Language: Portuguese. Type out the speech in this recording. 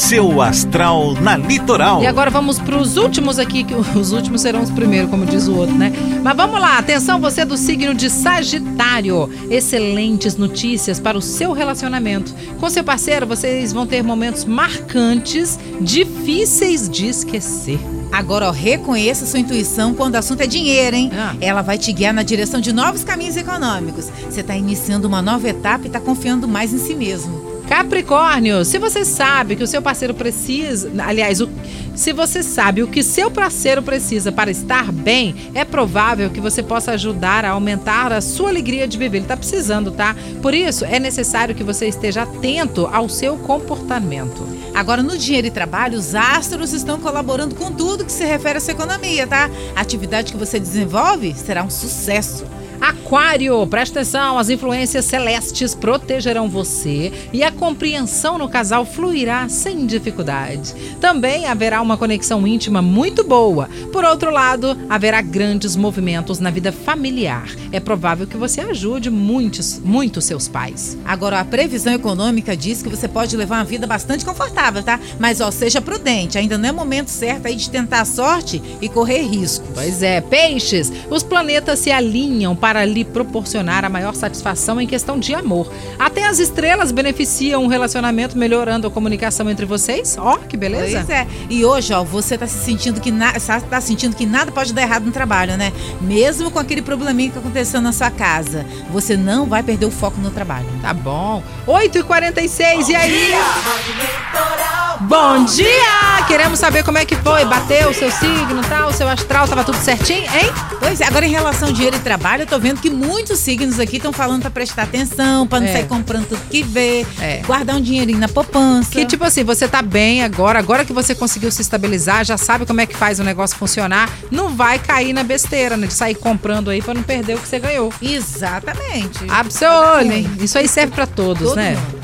Seu astral na Litoral. E agora vamos para os últimos aqui, que os últimos serão os primeiros, como diz o outro, né? Mas vamos lá, atenção, você do signo de Sagitário. Excelentes notícias para o seu relacionamento. Com seu parceiro, vocês vão ter momentos marcantes, difíceis de esquecer. Agora, ó, reconheça sua intuição quando o assunto é dinheiro, hein? Ela vai te guiar na direção de novos caminhos econômicos. Você está iniciando uma nova etapa e está confiando mais em si mesmo. Capricórnio, se você sabe que o seu parceiro precisa, se você sabe o que seu parceiro precisa para estar bem, é provável que você possa ajudar a aumentar a sua alegria de viver. Ele está precisando, tá? Por isso, é necessário que você esteja atento ao seu comportamento. Agora, no dinheiro e trabalho, os astros estão colaborando com tudo que se refere à sua economia, tá? A atividade que você desenvolve será um sucesso. Aquário, presta atenção, as influências celestes protegerão você e a compreensão no casal fluirá sem dificuldade. Também haverá uma conexão íntima muito boa. Por outro lado, haverá grandes movimentos na vida familiar. É provável que você ajude muito seus pais. Agora, a previsão econômica diz que você pode levar uma vida bastante confortável, tá? Mas, ó, seja prudente, ainda não é momento certo aí de tentar a sorte e correr riscos. Pois é, peixes, os planetas se alinham para lhe proporcionar a maior satisfação em questão de amor. Até as estrelas beneficiam o relacionamento, melhorando a comunicação entre vocês. Ó, que beleza. Pois é. E hoje, ó, você tá sentindo que nada pode dar errado no trabalho, né? Mesmo com aquele probleminha que aconteceu na sua casa, você não vai perder o foco no trabalho. Tá bom. 8h46, e aí? Bom dia! Queremos saber como é que foi. Bateu o seu signo, tal, o seu astral, tava tudo certinho, hein? Pois é, agora em relação ao dinheiro e trabalho, eu tô vendo que muitos signos aqui estão falando pra prestar atenção, pra não sair comprando tudo que vê, guardar um dinheirinho na poupança. Que tipo assim, você tá bem agora que você conseguiu se estabilizar, já sabe como é que faz o negócio funcionar, não vai cair na besteira, né, de sair comprando aí pra não perder o que você ganhou. Exatamente. Abre seu olho, hein? Isso aí serve pra todos, né? Mundo.